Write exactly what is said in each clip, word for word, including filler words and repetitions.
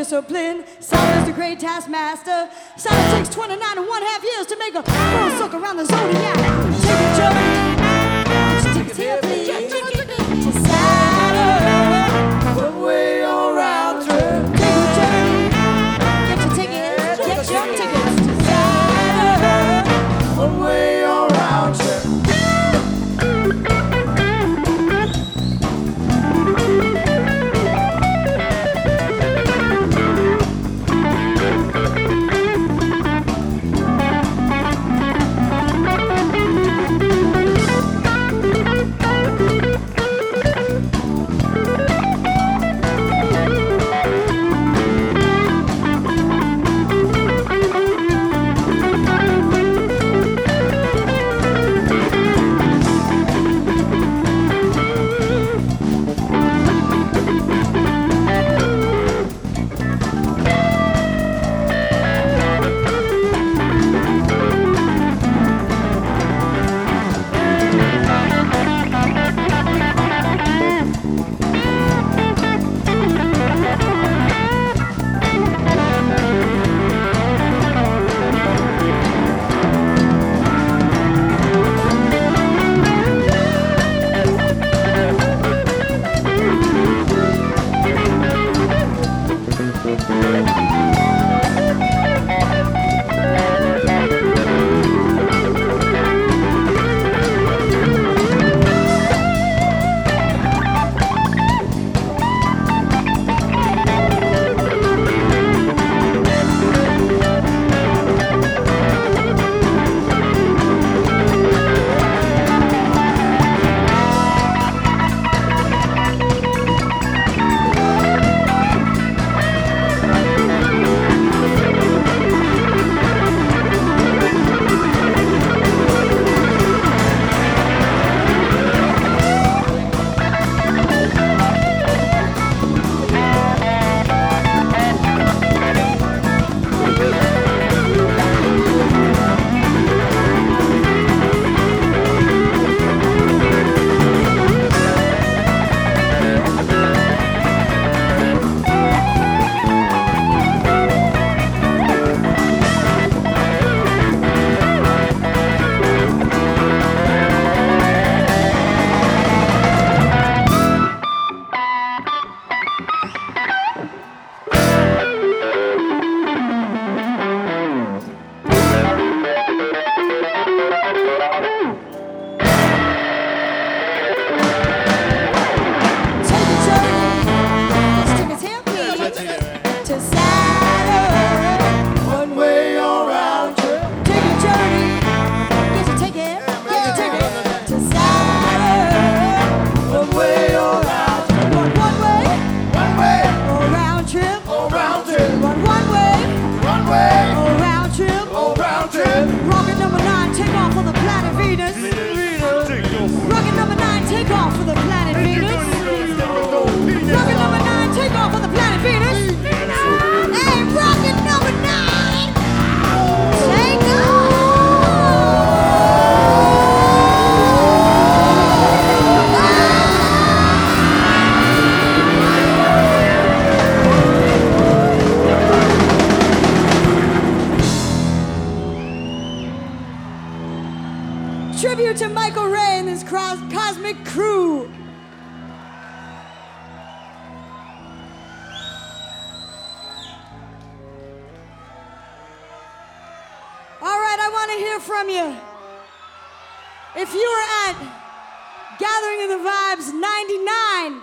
discipline. Sound is the great taskmaster. Sound takes twenty-nine and one half years to make a full circle around the zodiac. Take a journey. Take a tip, please. To Saturn. One way or round trip. Take a journey. Get your tickets. Get your tickets to Saturn. One way or round trip. Tribute to Michael Ray and his Cosmic Crew. All right, I want to hear from you. If you were at Gathering of the Vibes ninety-nine,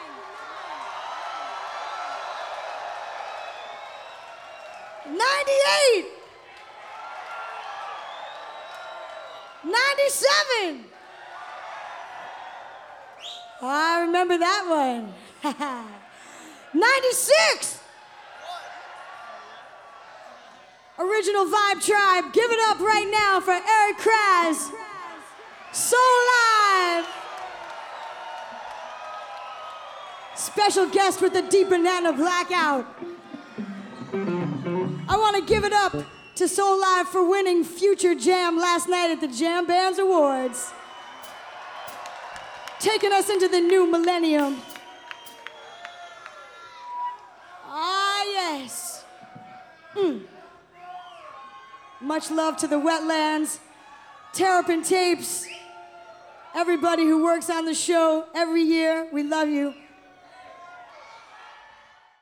ninety-eight, ninety-seven. Oh, I remember that one. ninety-six. Original Vibe Tribe, give it up right now for Eric Kraz. So Live. Special guest with the Deep Banana Blackout. I want to give it up to Soul Live for winning Future Jam last night at the Jam Bands Awards. Taking us into the new millennium. Ah, yeah. Much love to the Wetlands, Terrapin Tapes, everybody who works on the show every year. We love you.